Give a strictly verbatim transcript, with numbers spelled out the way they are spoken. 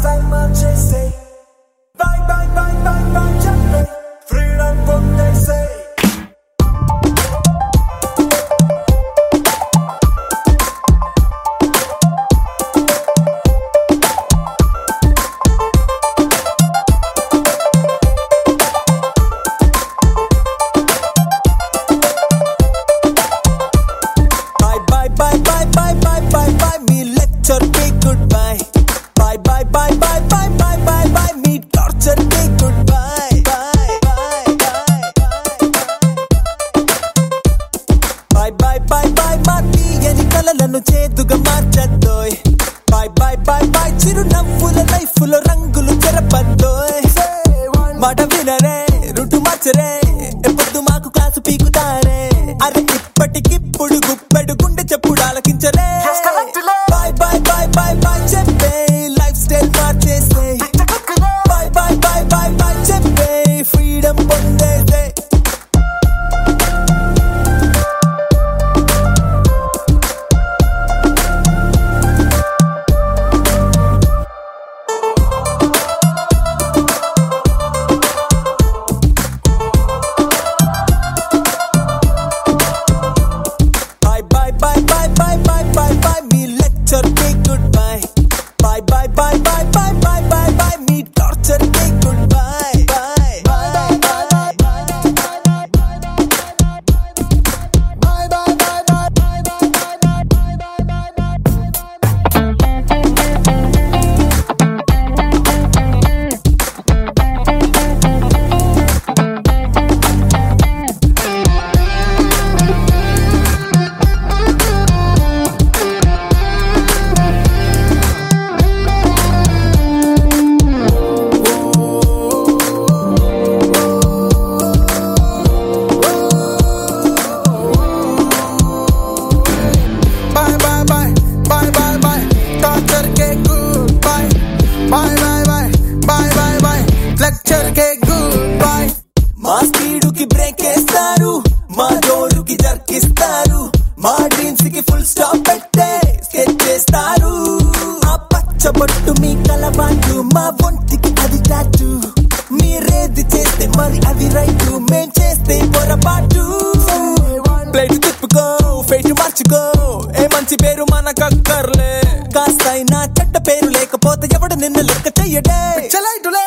style marchese. Bye bye bye bye bye Chennai, freedom what they say. Bye bye bye bye bye bye me lecture ke goodbye. Bye bye bye bye bye bye bye bye me torture ke goodbye. Bye bye bye bye bye bye mati yani kalalanu cheduga marchaddoy. Bye bye bye bye chiru navvula life lo rangulu cherapaddoy. Mata vinare rutu marchare epoddu maaku class peekutare. Are ippatiki-ippudu guppedu gunde cheppudu alakinchare. Bye bye bye bye bye cheppe lifestyle marchese. Bye bye bye bye bye cheppe freedom పొందేసే. Bye bye bye bye bye bye me lecture ke goodbye. Bye bye bye bye bye bye bye bye me torture ke goodbye. Bye bye bye bye bye మా స్పీడుకి break వేస్తారు, మా జోరుకి జర్కిస్తారు, మా dreams కి full stop పెట్టే sketch చేస్తారు. ఆ పచ్చబొట్టు మీ కలబాటు, మా ఒంటికి అది టాటూ. మీరేది చేస్తే మరి అది రైటు, మేం చేస్తే పొరపాటు. ప్లేట్ తిప్పుకో ఫేట్ మార్చుకో, ఏ మంచి పేరు మనకక్కర్లే. కాస్తైనా చెడ్డ పేరు లేకపోతే ఎవడు నిన్ను లెక్క చెయ్యడే.